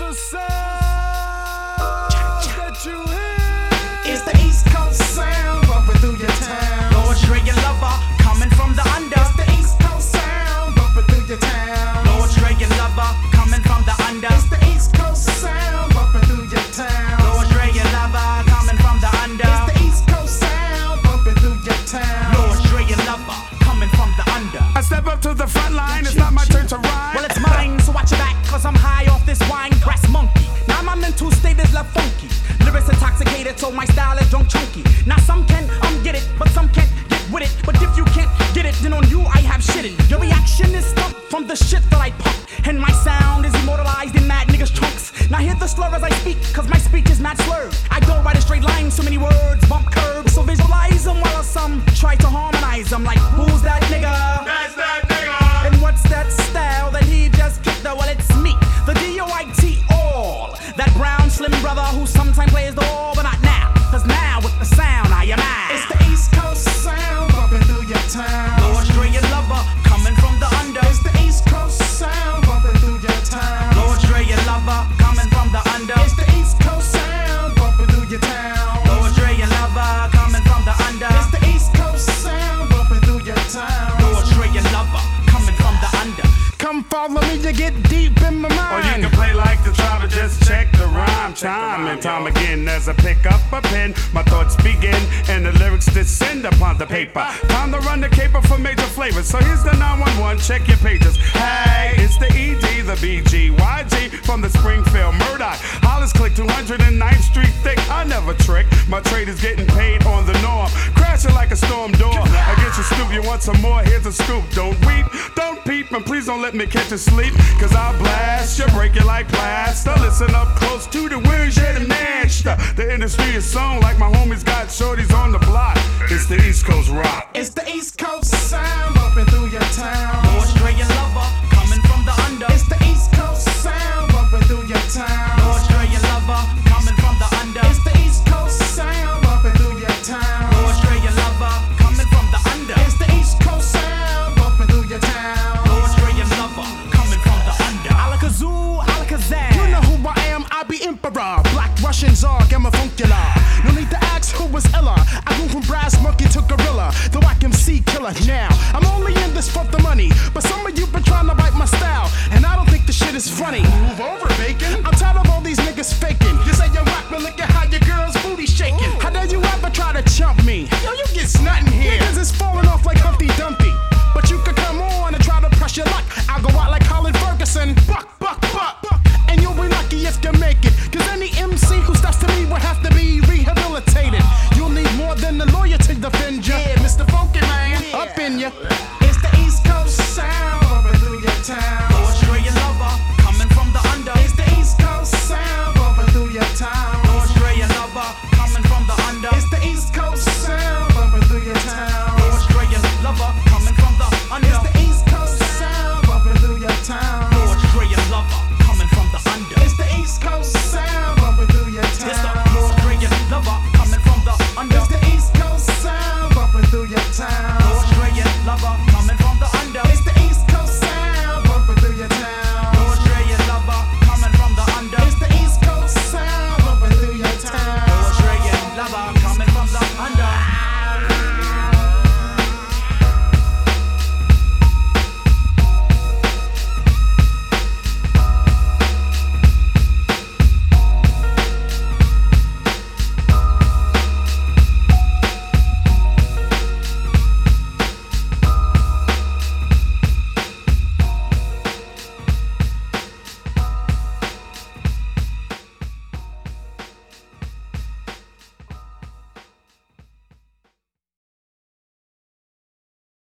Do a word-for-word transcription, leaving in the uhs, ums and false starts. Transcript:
Coast sound that you hear. It's the East Coast sound bumping through your town. Lord Dre, your lover, coming from the under. It's the East Coast sound bumping through your town. Lord Dre, your lover, coming from the under. It's the East Coast sound bumping through your town. Lord Dre, your lover, coming from the under. It's the East Coast sound bumping through your town. Lord Dre, your lover, coming from the under. I step up to the front line, it's not my turn to rhyme. Well, it's mine, so watch your back, cause I'm high off this wine grass monkey. Now my mental state is left funky. Lyrics intoxicated, so my style is drunk chunky. Now some can um get it, but some can't get with it. But if you can't get it, then on you I have shitted. Your reaction is stuck from the shit that I pump. And my sound is immortalized in mad niggas' trunks. Now hear the slur as I speak, cause my speech is mad slurred. I go right a straight line, so many words, bump curves. So visualize them while some try to harmonize them. Like, who's that nigga? That's that nigga. And what's that style that he just kicked? Well, it's me, the D O I T all. That brown slim brother who sometimes plays the all, but not now. Cause now with the sound I am out. It's the East Coast sound bumping through your town. Lord Dre, your lover, coming from the under. It's the East Coast sound bumping through your town. Lord Dre, your lover, coming from the under. It's the East Coast sound bumping through your town. Lord Dre, your lover, coming from the under. It's the East Coast sound bumping through your town. Lord Dre, your lover, coming from the under. Come follow me, you get deep in my mind. Or you can play like the try to just check the rhyme. Time and time again as I pick up a pen, my thoughts begin and the lyrics descend upon the paper. Time to run the caper for major flavors. So here's the nine one one, check your pages. Hey, it's the E D, the B G, Y G from the Springfield Murdoch. Hollis Click, two hundred ninth Street thick. I never trick. My trade is getting paid on the norm. Crashing like a storm door. I get you stoop, you want some more? Here's a scoop. Don't weep, don't peep, and please don't let me catch you sleep. Cause I'll blast you, break you like plaster. Listen up close to the words you're the master. The industry is sewn like my homies got shorties on the block. It's the East Coast rock. It's the East Coast sound bumping through your town. Lord Dre, your lover, coming from the under. It's the East Coast sound bumping through your town. Lord Dre, your lover, coming from the under. It's the East Coast sound bumping through your town. Lord Dre, your lover, coming from the under. It's the East Coast sound bumping through your town. Lord Dre, your lover, coming from the under. Alakazoo, Alakazam. You know who I am, I be emperor. Black Russian czar, gamma funcular. No need to ask who was illa. I grew from brass monkey to gorilla. The whack M C killer now. I'm only in this for the money, but some of you been trying to bite my style, and I don't think the shit is funny. Move over, bacon. I'm tired of all these niggas faking. You say you rock, but look at how your girl's booty shaking. How dare you ever try to chump me? Yo, you get snot in here.